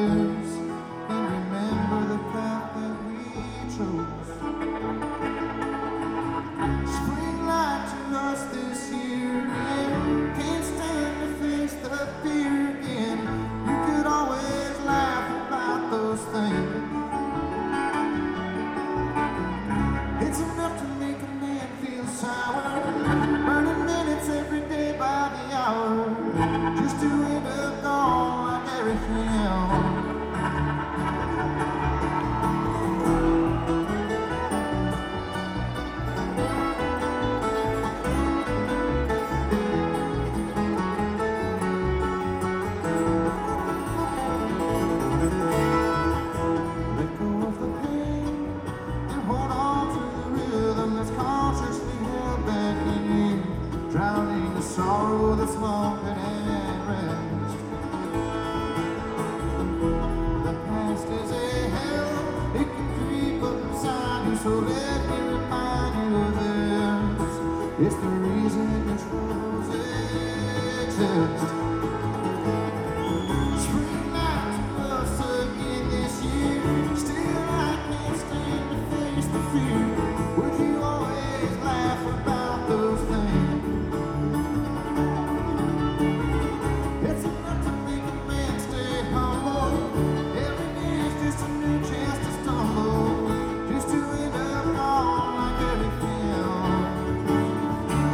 lives and remember the path that we chose. Spring light to us this year again. Can't stand to face the fear again. You could always laugh about those things. It's enough to make a man feel sour, burning minutes every day by the hour, just to end up gone like everything else. Let go of the pain and hold on to the rhythm that's consciously held back in you, drowning the sorrow that's long been at rest. The past is a hell, it can creep up inside you, so let me remind you of this. It's the reason your troubles exist. Spring light to us again this year. Still I can't stand to face the fear. Would you always laugh about those things? It's enough to make a man stay humble. Every day is just a new chance to stumble, just to end up gone like everything else.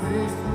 face